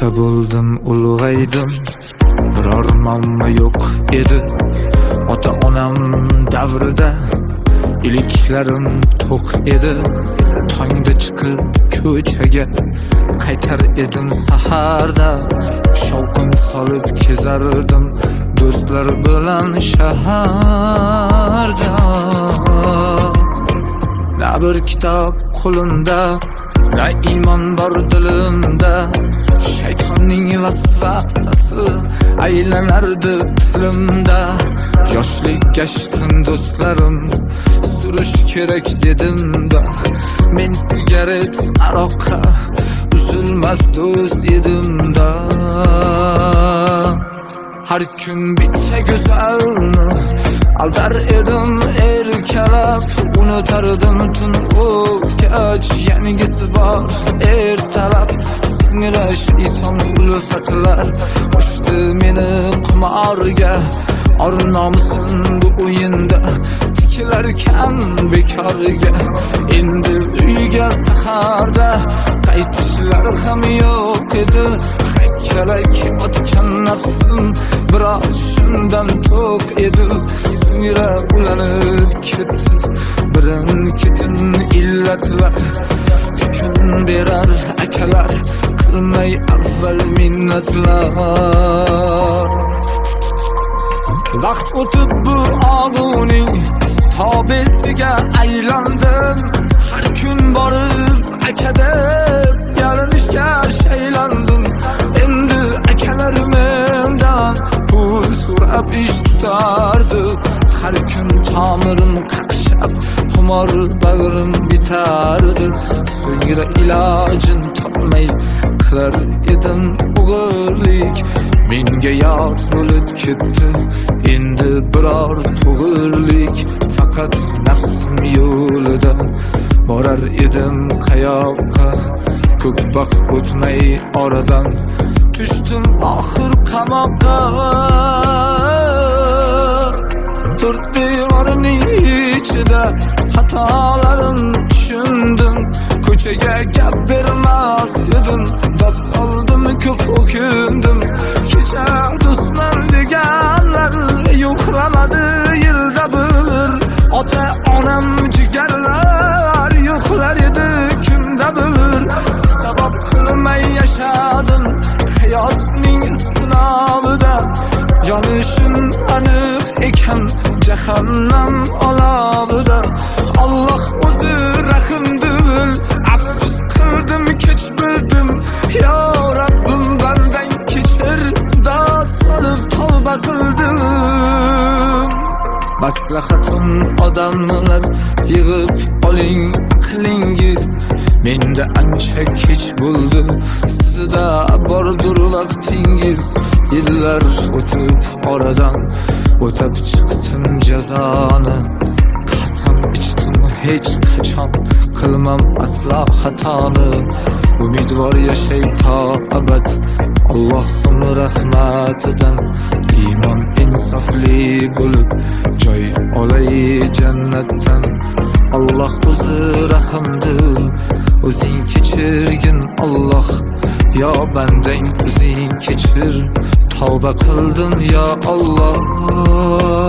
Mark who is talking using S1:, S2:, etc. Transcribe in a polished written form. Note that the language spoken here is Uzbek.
S1: Ota bo'ldim, ulg'aydim, biror mamma yo'q edi. Ota onam davrida iliklarim to'q edi. Tongda chiqib ko'chaga qaytar edim saharda. Shovqin solib kezardim do'stlar bilan shaharda. Na bir kitob qo'limda, na iymon bor dilimda. Shaytonning vasvasasi aylanardi tilimda. Yoshlik gashtin do'stlarim, surish kerak dedimda. Men sigaret, aroqqa uzilmas do'st edimda. Har kun bitta go'zalni aldar edim erkalab. Unutardim tun o'tgach, yangisi bor ertalab. Singrash itomli ulfatlar qo'shdi meni qimorga. Or nomusin bu o'yinda tikilarkan bekorga. Endi uyga saharda qaytishlar ham yo'q edi. Haykalak otgan nafsim biroz shundan to'q edi. So'ngra ulanib ketdi birin-ketin illatlar. Kun berar akalar, qilmay avval minnatlar. Vaqt o'tib bu og'uning tobesiga aylandim. Har kun borib aka deb yalinishga shaylandim. Endi akalar mendan pul so'rab ish tutardi. Har kun tomirim qaqshab, xumor bag'rim bitardi. So'ngra ilojin topmay qilar edim o'g'irlik. Menga yod bo'lib ketdi endi biror to'g'irlik. Faqat nafsim yo'lida borar edim qayoqqa. Ko'p vaqt o'tmay oradan tushdim oxir qamoqqa. To'rt devorning ichida xatolarim tushundim. Ko'chaga gap bermas edim, dod soldim, ko'p o'kindim. Kecha do'stman deganlar yo'qlamadi yilda bir. Ota onam jigarlar yo'qlar edi kimda bir. Sabab qilmay yashadim hayotning sinovida. Yonishim aniq ekan jahannam olovida. Alloh o'zi rahimdil, afsus qildim kech bildim. Ya Rabbim bandan kechir, dod solib tavba qildim. Maslahatim odamlar, yig'ib oling aqlingiz. Menda ancha kech bo'ldi, sizda bordir vaqtingiz. Yillar o'tib oradan o'tab chiqdim jazoni. Qasam ichdim hech qachon qilmam aslo xatoni. Umidvor yashay to abad Allohning rahmatidan. Iymon insofli bo'lib joy olay jannatdan. Alloh o'zi rahimdil, o'zing kechirgin Alloh. Yo bandang o'zing kechir, tavba qildim ya Alloh.